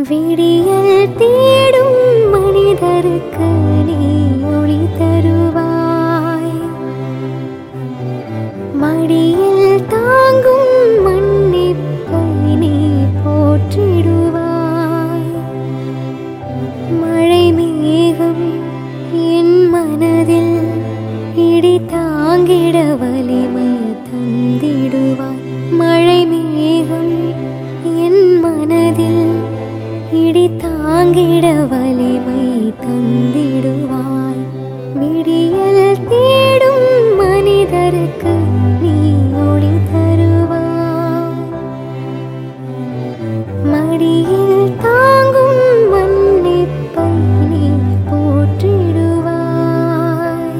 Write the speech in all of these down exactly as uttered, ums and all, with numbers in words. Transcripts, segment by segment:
விடியல் தேடும் மனிதருக்கு நீ ஒளி தருவாய். மடியில் தாங்கும் மன்னிப்பை நீ போற்றிடுவாய். மழை மேகம் என் மனதில் இடி தாங்கிட வலிமை தந்திடுவாய். மழை மேகம் என் மனதில் இடி தாங்கிட வலிமை தந்திடுவாய். விடியல் தேடும் மனிதருக்கு நீ ஒளி தருவாய். மடியில் தாங்கும் மன்னிப்பை நீ போற்றிடுவாய்.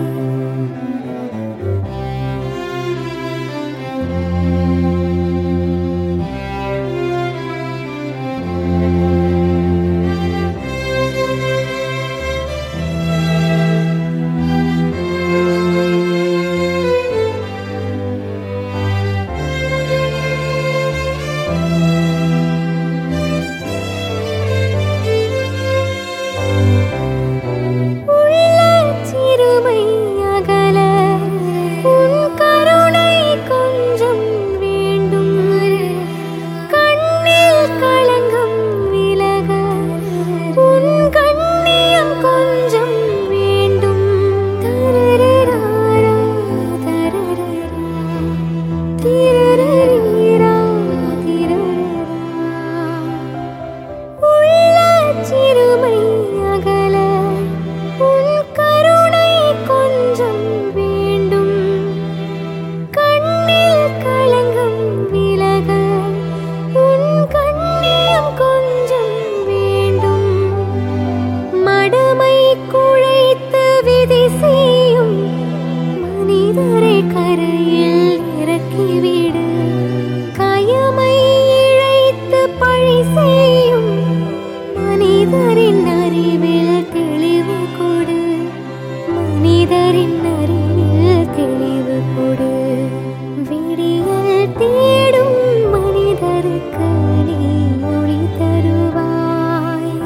மனிதரின் அறிவில் தெளிவு கொடு. மனிதரின் அறிவில் தெளிவு கொடு. விடியல் தேடும் மனிதருக்கு நீ ஒளி தருவாய்.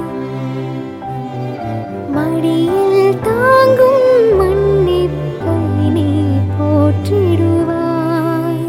மடியில் தாங்கும் மன்னிப்பை நீ போற்றிடுவாய்.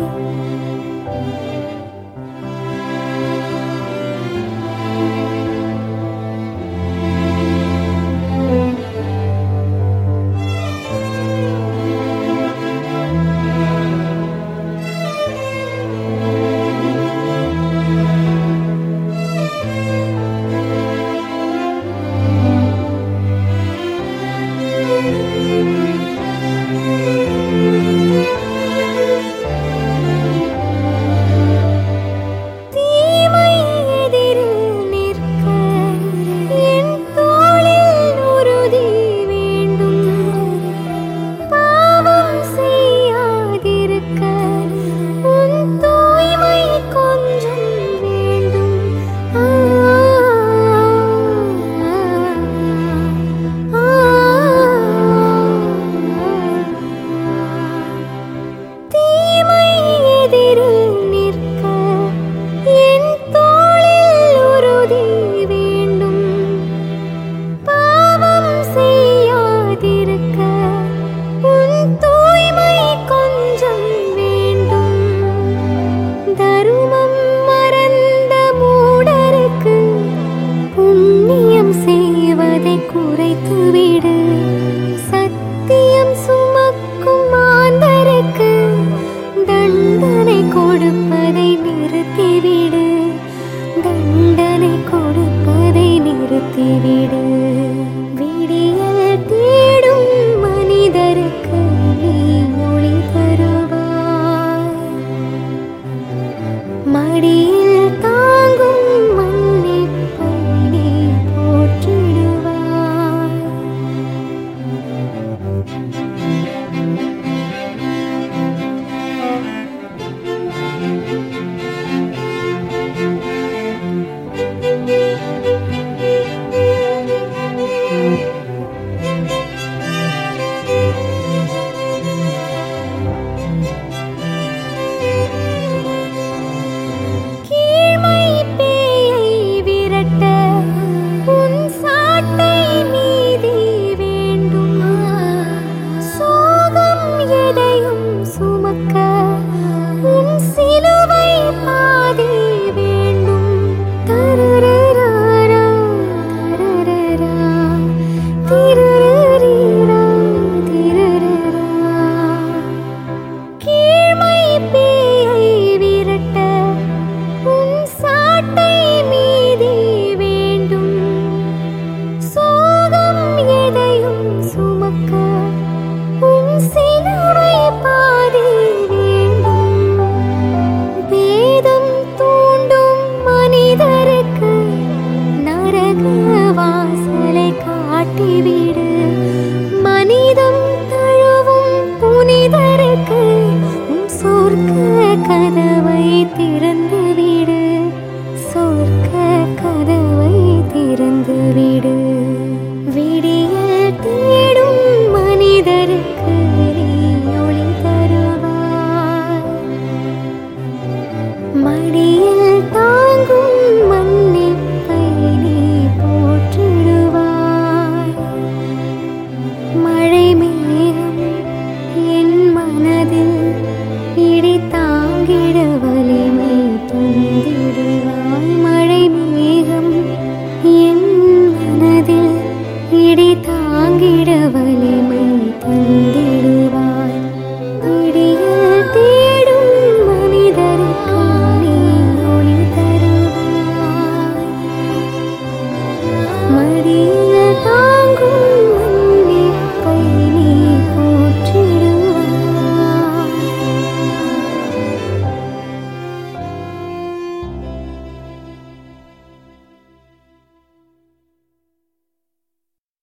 குறைத்துவிடு. சத்தியம் சுமக்கும் மாந்தருக்கு தண்டனை கொடுப்பதை நிறுத்திவிடு. தண்டனை கொடுப்பதை நிறுத்திவிடு. விடியல் தேடும் மனிதருக்கு நீ ஒளி தருவாய். மடியில் தாங்கும் மன்னிப்பை நீ போற்றிடுவாய். விடு, சொர்க்க கதவை திறந்து விடு. விடியல் தேடும் மனிதருக்கு நீ ஒளி தருவாய். மடியில் தாங்கும் மன்னிப்பை நீ போற்றிடுவாய். மழை மேகம் என் மனதில் இடி தாங்கிட வலிமை தந்திடுவாய். மழை மேகம் என் மனதில் இடி தாங்கிட வலிமை தந்திடுவாய். விடியல் தேடும் மனிதருக்கு நீ ஒளி தருவாய். மடியில் தாங்கும்